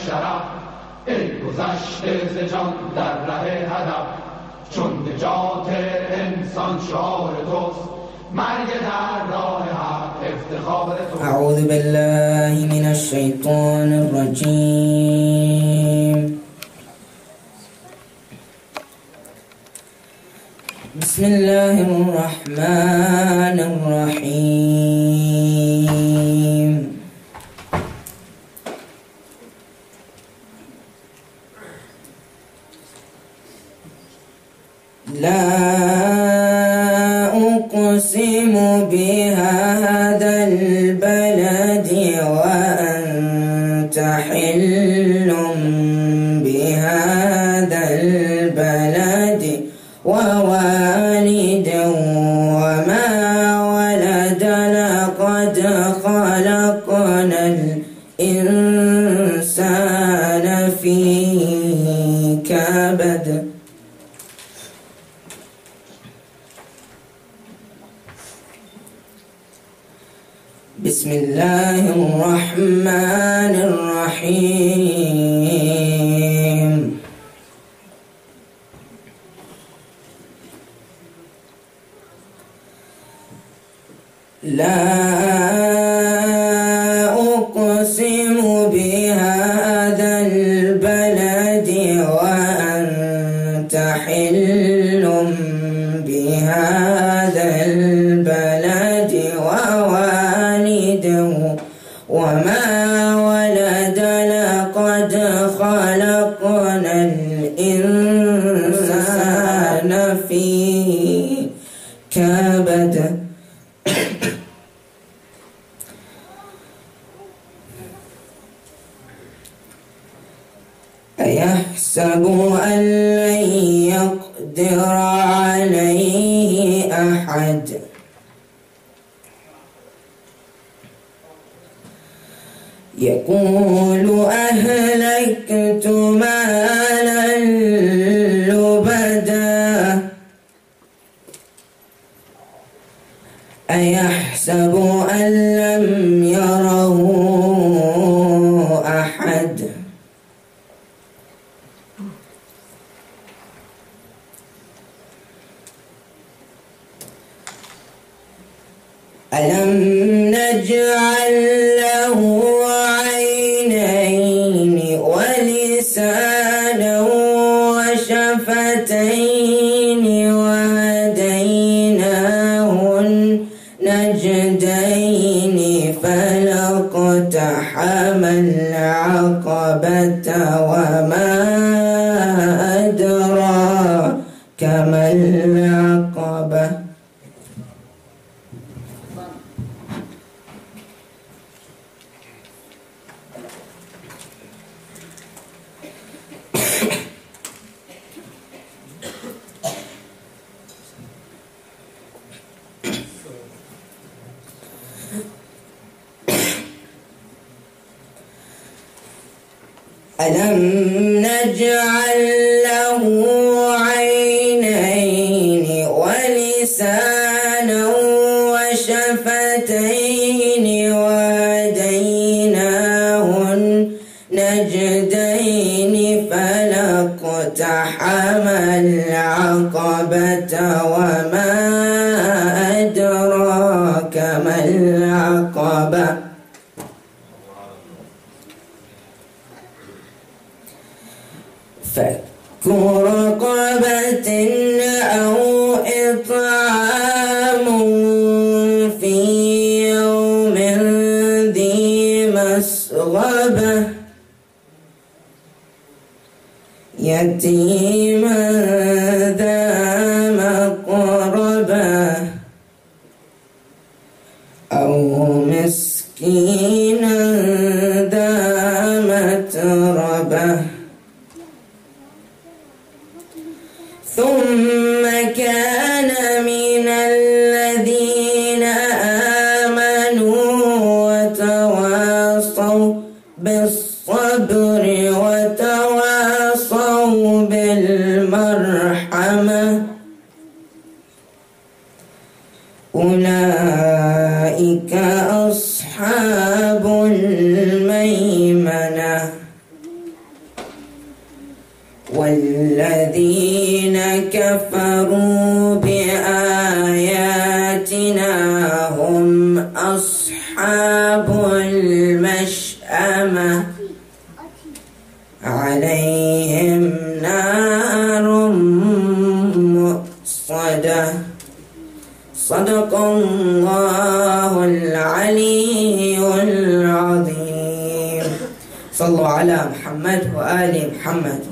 شرف، ای گذشته ز جان در ره هدف. چون نجات انسان شعار توست، مرگ در راه حق افتخار توست. اعوذ بالله من الشیطان الرجیم. بسم الله الرحمن الرحیم. لا أقسم بهذا البلد وأنت حل بهذا البلد ووالد وما ولد. لقد خلقنا الإنسان في كبد. بسم الله الرحمن الرحيم. لا أقسم بهذا البلد وأنت حل بهذا البلد ووالد وما ولد. لقد خلقنا الإنسان في كبد. أيحسب أن لن يقدر عليه أحد. يقول أهلكت مالا لبدا. أيحسب أن لم يره أحد. ألم نجعل له عينين ولسانا وشفتين وهديناه النجدين. فلاقتحم العقبة وما أدراك ما العقبة. ألم نجعل له عينين ولسانا وشفتين وهديناه النجدين. فلاقتحم العقبة وما أدراك ما العقبة. فك رقبة أو إطعام في يوم ذي مسغبة. يتيما ذا مقربة أو مسكينا ذا متربة. ثم كان من الذين آمنوا وتواصوا بالصبر وتواصوا بالمرحمة. أولئك أصحاب الميمنة. كفروا بآياتنا هم أصحاب المشأمة عليهم نار مؤصدة صدق الله العلي العظيم. صلوا على محمد وآل محمد.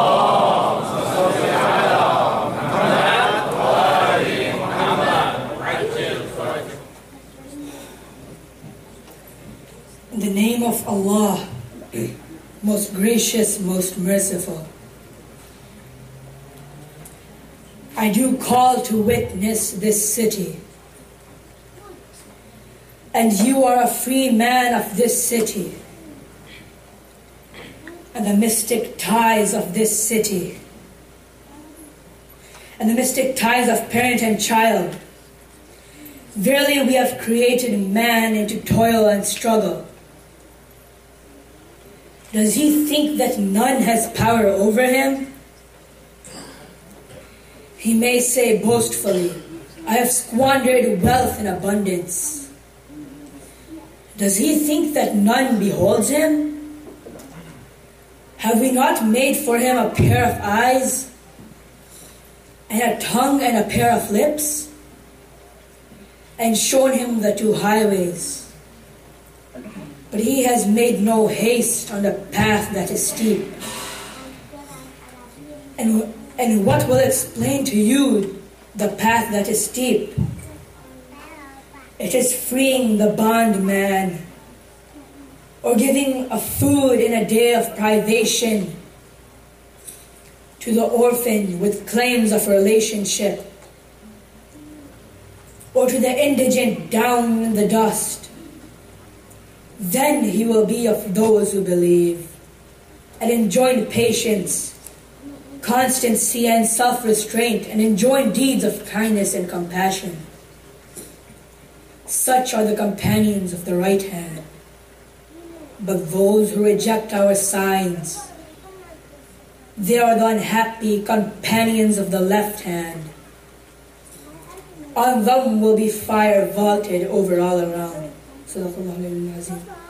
In the name of Allah, most gracious, most merciful, I do call to witness this city, and you are a free man of this city, and the mystic ties of this city, and the mystic ties of parent and child. Verily we have created man into toil and struggle. Does he think that none has power over him? He may say boastfully, I have squandered wealth in abundance. Does he think that none beholds him? Have we not made for him a pair of eyes, and a tongue and a pair of lips, and shown him the two highways? But he has made no haste on the path that is steep. And what will explain to you the path that is steep? It is freeing the bondman, or giving a food in a day of privation to the orphan with claims of relationship, or to the indigent down in the dust. Then he will be of those who believe and enjoin patience, constancy and self-restraint, and enjoin deeds of kindness and compassion. Such are the companions of the right hand. But those who reject our signs, they are the unhappy companions of the left hand. On them will be fire vaulted over all around. Sadaqallahu al-Azim.